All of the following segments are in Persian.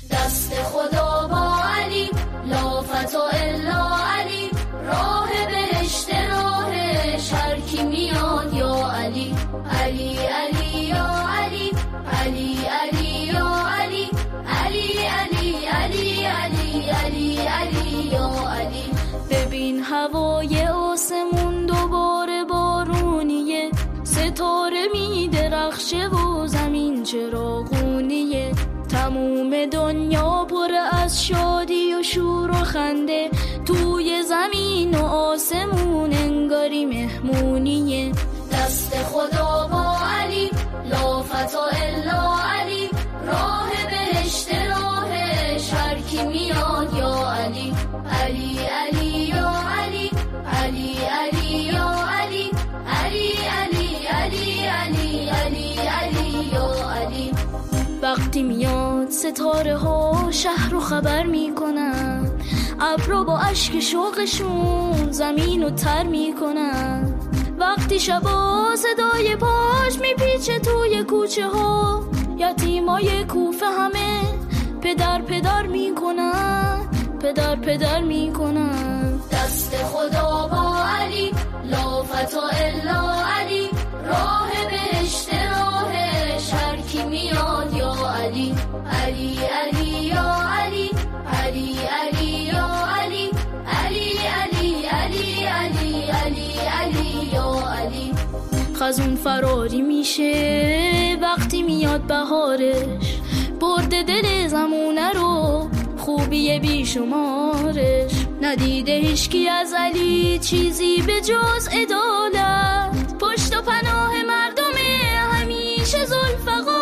دست خدا با علی، لا فتح الا علی، راه بهشت راهش هر کی میاد یا علی. علی علی یا علی، علی علی یا علی، علی علی علی علی علی علی یا علی. ببین هوای آسمون دوباره بارونیه، ستاره می درخشه و زمین چراغونیه، تموم دنیا پر از شادی و شور و خنده، توی زمین و آسمون انگاری مهمونیه. دست خدا با علی، لا فتح الا علی، راه بهشت راهش هر کی میاد یا علی. علی علی یا علی، علی علی یا علی، علی علی علی علی علی علی یا علی. وقتی میاد ستاره ها شهر رو خبر میکنن، ابرو با اشک شوقشون زمین رو تر میکنن. وقتی شبا صدای پاش میپیچه توی کوچه ها، یتیمای کوفه همه پدر پدر میکنن، پدر پدر میکنن. دست خدا با علی، لا فتح الا علی، راه بهشت راهش هر کی میاد یا علی. علی علی یا علی، علی علی یا علی، علی علی علی علی علی علی یا علی. خزون فراری میشه وقتی میاد بهارش، برده دل زمونه رو خوبی بیشمارش. ندیده هیچکی از علی چیزی به جز عدالت، پشت و پناه مردم همیشه ذوالفقارش.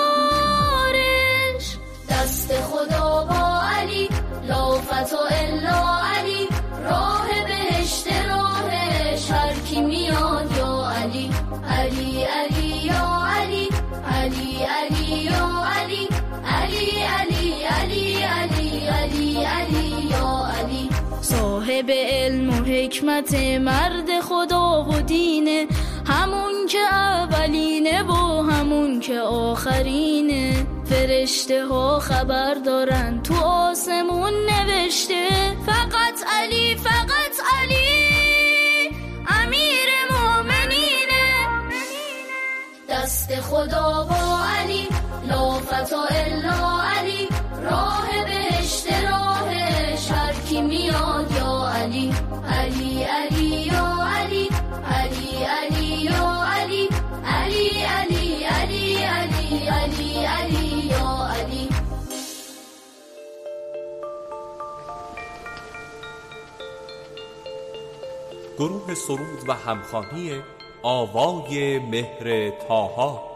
دست خدا با علی، لا فتح الا علی، راه بهشت راهش هر کی میاد یا علی. علی علی یا علی، علی علی یا علی، علی علی علی علی علی علی یا علی. صاحب علم و حکمت، مرد خدا و دینه، همون که اولینه و همون که آخرینه. فرشته ها خبر دارن تو آسمون نوشته، فقط علی فقط علی امیر مومنینه. دست خدا با علی، لا فتح الا علی، راه بهشت راهش هر کی میاد یا علی. علی علی یا علی، علی علی یا علی، علی علی علی علی علی علی یا علی. گروه سرود و همخوانی آوای مهر طاها.